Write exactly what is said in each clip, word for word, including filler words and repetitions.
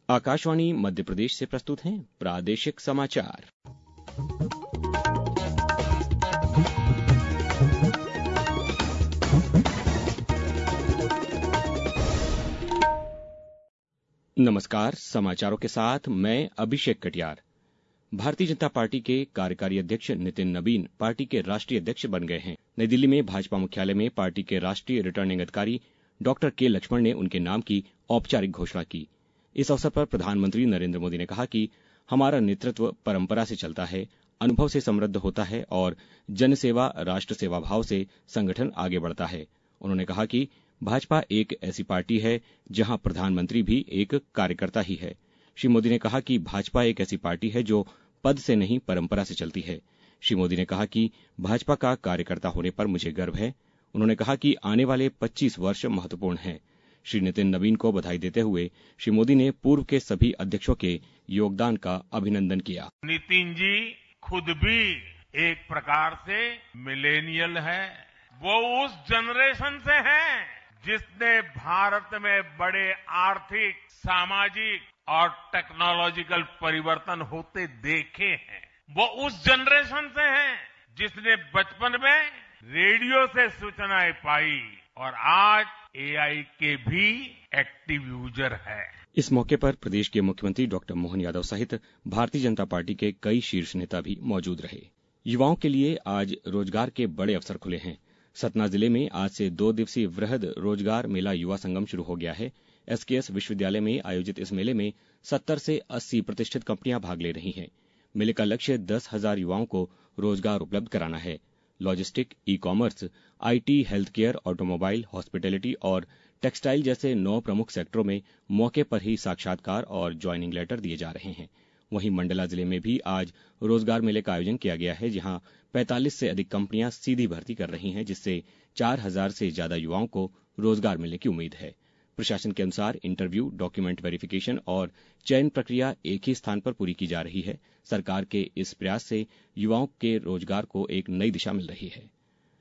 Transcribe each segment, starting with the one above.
आकाशवाणी मध्य प्रदेश से प्रस्तुत हैं प्रादेशिक समाचार। नमस्कार, समाचारों के साथ मैं अभिषेक कटियार। भारतीय जनता पार्टी के कार्यकारी अध्यक्ष नितिन नबीन पार्टी के राष्ट्रीय अध्यक्ष बन गए हैं। नई दिल्ली में भाजपा मुख्यालय में पार्टी के राष्ट्रीय रिटर्निंग अधिकारी डॉक्टर के लक्ष्मण ने उनके नाम की औपचारिक घोषणा की। इस अवसर पर प्रधानमंत्री नरेंद्र मोदी ने कहा कि हमारा नेतृत्व परंपरा से चलता है, अनुभव से समृद्ध होता है और जनसेवा, राष्ट्र सेवा भाव से संगठन आगे बढ़ता है। उन्होंने कहा कि भाजपा एक ऐसी पार्टी है जहां प्रधानमंत्री भी एक कार्यकर्ता ही है। श्री मोदी ने कहा कि भाजपा एक ऐसी पार्टी है जो पद से नहीं परंपरा से चलती है। श्री मोदी ने कहा कि भाजपा का कार्यकर्ता होने पर मुझे गर्व है। उन्होंने कहा कि आने वाले पच्चीस वर्ष महत्वपूर्ण हैं। श्री नितिन नबीन को बधाई देते हुए श्री मोदी ने पूर्व के सभी अध्यक्षों के योगदान का अभिनंदन किया। नितिन जी खुद भी एक प्रकार से मिलेनियल है। वो उस जनरेशन से हैं जिसने भारत में बड़े आर्थिक, सामाजिक और टेक्नोलॉजिकल परिवर्तन होते देखे हैं। वो उस जनरेशन से हैं जिसने बचपन में रेडियो से सूचनाएं पाई और आज एआई के भी एक्टिव यूजर है। इस मौके पर प्रदेश के मुख्यमंत्री डॉक्टर मोहन यादव सहित भारतीय जनता पार्टी के कई शीर्ष नेता भी मौजूद रहे। युवाओं के लिए आज रोजगार के बड़े अवसर खुले हैं। सतना जिले में आज से दो दिवसीय वृहद रोजगार मेला युवा संगम शुरू हो गया है। एसकेएस विश्वविद्यालय में आयोजित इस मेले में सत्तर से अस्सी प्रतिष्ठित कंपनियां भाग ले रही हैं। मेले का लक्ष्य दस हजार युवाओं को रोजगार उपलब्ध कराना है। Logistic, e commerce, IT, health care, automobile, hospitality और टेक्सटाइल जैसे नौ प्रमुख सेक्टरों में मौके पर ही साक्षात्कार और ज्वाइनिंग लेटर दिए जा रहे हैं। वहीं मंडला जिले में भी आज रोजगार मेले का आयोजन किया गया है, जहां पैंतालीस से अधिक कंपनियां सीधी भर्ती कर रही हैं, जिससे चार हजार से ज्यादा युवाओं को रोजगार मिलने की उम्मीद है। प्रशासन के अनुसार इंटरव्यू, डॉक्यूमेंट वेरिफिकेशन और चयन प्रक्रिया एक ही स्थान पर पूरी की जा रही है। सरकार के इस प्रयास से युवाओं के रोजगार को एक नई दिशा मिल रही है।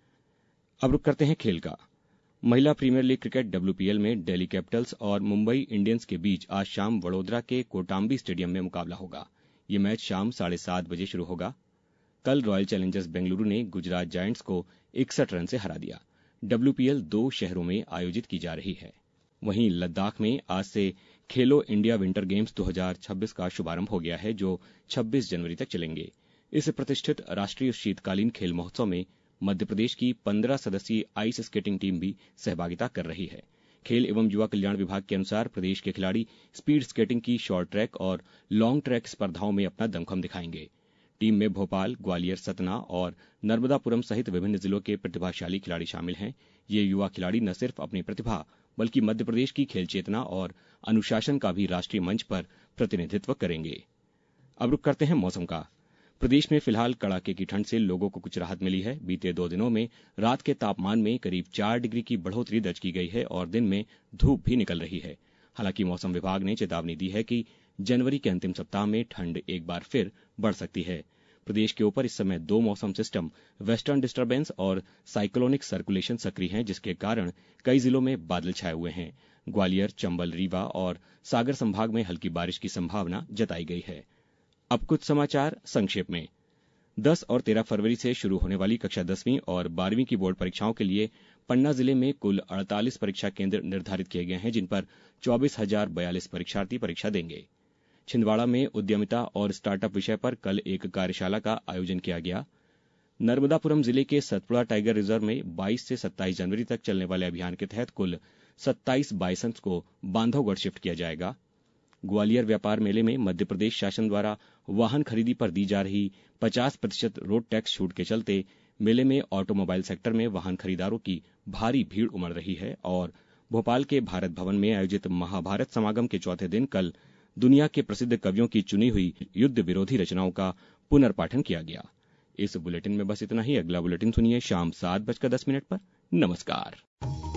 अब रुक करते हैं खेल का। महिला प्रीमियर लीग क्रिकेट डब्ल्यूपीएल में दिल्ली कैपिटल्स और मुंबई इंडियंस के बीच आज शाम वडोदरा के कोटाम्बी स्टेडियम में मुकाबला होगा। ये मैच शाम साढ़े सात बजे शुरू होगा। कल रॉयल चैलेंजर्स बेंगलुरु ने गुजरात जायंट्स को इकसठ रन से हरा दिया। डब्ल्यूपीएल दो शहरों में आयोजित की जा रही है। वहीं लद्दाख में आज से खेलो इंडिया विंटर गेम्स दो हजार छब्बीस का शुभारंभ हो गया है, जो छब्बीस जनवरी तक चलेंगे। इस प्रतिष्ठित राष्ट्रीय शीतकालीन खेल महोत्सव में मध्य प्रदेश की पंद्रह सदस्यीय आइस स्केटिंग टीम भी सहभागिता कर रही है। खेल एवं युवा कल्याण विभाग के अनुसार प्रदेश के खिलाड़ी स्पीड स्केटिंग की शॉर्ट ट्रैक और लॉन्ग ट्रैक स्पर्धाओं में अपना दमखम दिखाएंगे। टीम में भोपाल, ग्वालियर, सतना और नर्मदापुरम सहित विभिन्न जिलों के प्रतिभाशाली खिलाड़ी शामिल हैं। ये युवा खिलाड़ी न सिर्फ अपनी प्रतिभा बल्कि मध्य प्रदेश की खेल चेतना और अनुशासन का भी राष्ट्रीय मंच पर प्रतिनिधित्व करेंगे। अब रुक करते हैं मौसम का। प्रदेश में फिलहाल कड़ाके की ठंड से लोगों को कुछ राहत मिली है। बीते दो दिनों में रात के तापमान में करीब चार डिग्री की बढ़ोतरी दर्ज की गई है और दिन में धूप भी निकल रही है। हालांकि मौसम विभाग ने चेतावनी दी है कि जनवरी के अंतिम सप्ताह में ठंड एक बार फिर बढ़ सकती है। प्रदेश के ऊपर इस समय दो मौसम सिस्टम, वेस्टर्न डिस्टर्बेंस और साइक्लोनिक सर्कुलेशन सक्रिय हैं, जिसके कारण कई जिलों में बादल छाए हुए हैं। ग्वालियर, चंबल, रीवा और सागर संभाग में हल्की बारिश की संभावना जताई गई है। अब कुछ समाचार संक्षेप में। दस और तेरह फरवरी से शुरू होने वाली कक्षा दसवीं और बारहवीं की बोर्ड परीक्षाओं के लिए पन्ना जिले में कुल अड़तालीस परीक्षा केंद्र निर्धारित किए गए हैं, जिन पर चौबीस हजार बयालीस परीक्षार्थी परीक्षा देंगे। छिंदवाड़ा में उद्यमिता और स्टार्टअप विषय पर कल एक कार्यशाला का आयोजन किया गया। नर्मदापुरम जिले के सतपुड़ा टाइगर रिजर्व में बाईस से सत्ताईस जनवरी तक चलने वाले अभियान के तहत कुल सत्ताईस बाइसंस को बांधवगढ़ शिफ्ट किया जाएगा। ग्वालियर व्यापार मेले में मध्य प्रदेश शासन द्वारा वाहन खरीदी पर दी जा रही पचास प्रतिशत रोड टैक्स छूट के चलते मेले में ऑटोमोबाइल सेक्टर में वाहन खरीदारों की भारी भीड़ उमड़ रही है। और भोपाल के भारत भवन में आयोजित महाभारत समागम के चौथे दिन कल दुनिया के प्रसिद्ध कवियों की चुनी हुई युद्ध विरोधी रचनाओं का पुनर्पाठन किया गया। इस बुलेटिन में बस इतना ही। अगला बुलेटिन सुनिए शाम सात बजकर दस मिनट पर। नमस्कार।